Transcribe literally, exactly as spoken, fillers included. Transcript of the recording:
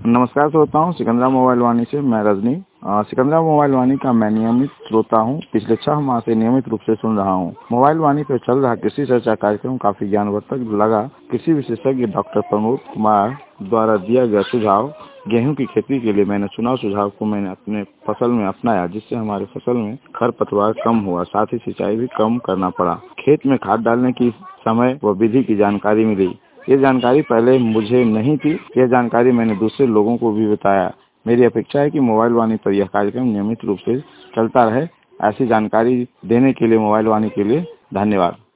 नमस्कार श्रोताओं, सिकंदरा मोबाइल वाणी से मैं रजनी। अ, सिकंदरा मोबाइल वाणी का मैं नियमित श्रोता हूं। पिछले छह माह से नियमित रूप से सुन रहा हूं। मोबाइल वाणी पर चल रहा कृषि चर्चा कार्यक्रम काफी ज्ञानवर्धक लगा। कृषि विशेषज्ञ डॉक्टर प्रमोद कुमार द्वारा दिया गया सुझाव गेहूं की खेती के लिए मैंने चुनाव सुझाव को मैंने अपने फसल में अपनाया, जिससे हमारे फसल में खरपतवार कम हुआ, साथ ही सिंचाई भी कम करना पड़ा। खेत में खाद डालने की समय व विधि की जानकारी मिली। ये जानकारी पहले मुझे नहीं थी। यह जानकारी मैंने दूसरे लोगों को भी बताया। मेरी अपेक्षा है कि मोबाइल वाणी पर यह कार्यक्रम नियमित रूप से चलता रहे। ऐसी जानकारी देने के लिए मोबाइल वाणी के लिए धन्यवाद।